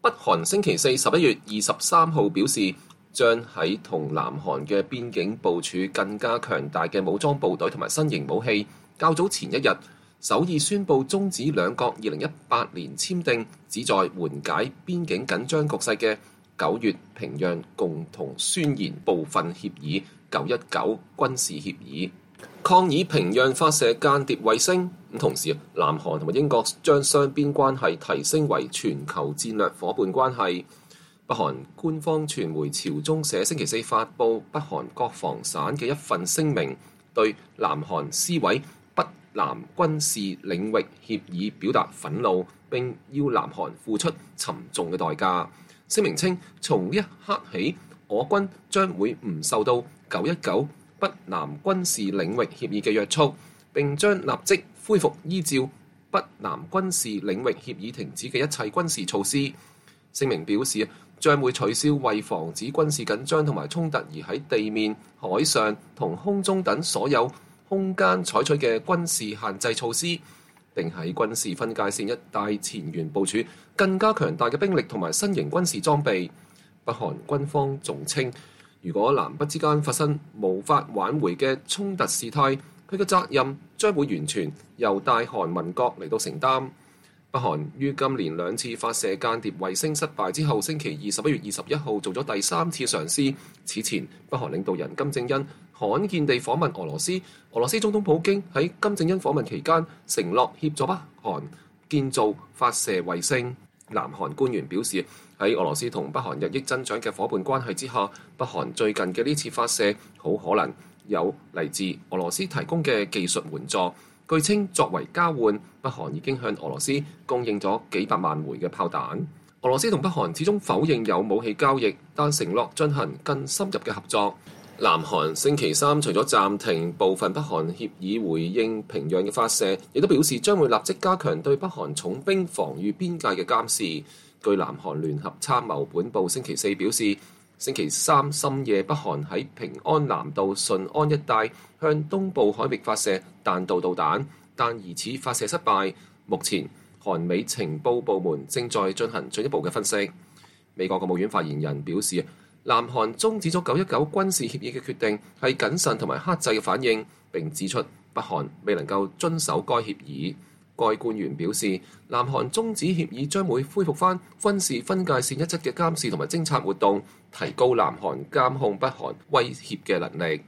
北韓星期四11月23號表示，將喺同南韓嘅邊境部署更加強大嘅武裝部隊同埋新型武器。較早前一日，首爾宣布終止兩國2018年簽訂旨在緩解邊境緊張局勢嘅9月平壤共同宣言部分協議919軍事協議，抗議平壤發射間諜衛星。同時，南韓同埋英國將雙邊關係提升為全球戰略夥伴關係。北韓官方傳媒朝中社星期四發布北韓國防省嘅一份聲明，對南韓撕毀北南軍事領域協議表達憤怒，並要南韓付出沉重嘅代價。聲明稱，從呢一刻起，我軍將會唔受到919北南軍事領域協議嘅約束，並將立即恢復依照北南軍事領域協議停止嘅一切軍事措施。聲明表示，將會取消為防止軍事緊張同埋衝突而喺地面、海上同空中等所有空間採取嘅軍事限制措施，並喺軍事分界線一帶前沿部署更加強大嘅兵力同埋新型軍事裝備。北韓軍方仲稱，如果南北之間發生無法挽回嘅衝突事態，佢嘅責任將會完全由大韓民國嚟到承擔。北韓於今年2次發射間諜衛星失敗之後，星期二11月21號做咗第3次嘗試。此前，北韓領導人金正恩罕見地訪問俄羅斯，俄羅斯總統普京喺金正恩訪問期間承諾協助北韓建造發射衛星。南韓官員表示，喺俄羅斯同北韓日益增長嘅伙伴關係之下，北韓最近嘅呢次發射好可能有嚟自俄羅斯提供嘅技術援助。據稱，作為交換，北韓已經向俄羅斯供應咗幾百萬枚嘅炮彈。俄羅斯同北韓始終否認有武器交易，但承諾進行更深入嘅合作。南韓星期三除咗暫停部分北韓協議回應平壤嘅發射，亦都表示將會立即加強對北韓重兵防禦邊界嘅監視。據南韓聯合參謀本部星期四表示，星期三深夜，北韓喺平安南道順安一帶向東部海域發射彈道導彈，但疑似發射失敗。目前，韓美情報部門正在進行進一步嘅分析。美國國務院發言人表示，南韓終止咗919軍事協議嘅決定係謹慎同埋克制嘅反應，並指出北韓未能夠遵守該協議。該官員表示，南韓終止協議將會恢復返軍事分界線一側嘅監視同埋偵察活動，提高南韓監控北韓威脅嘅能力。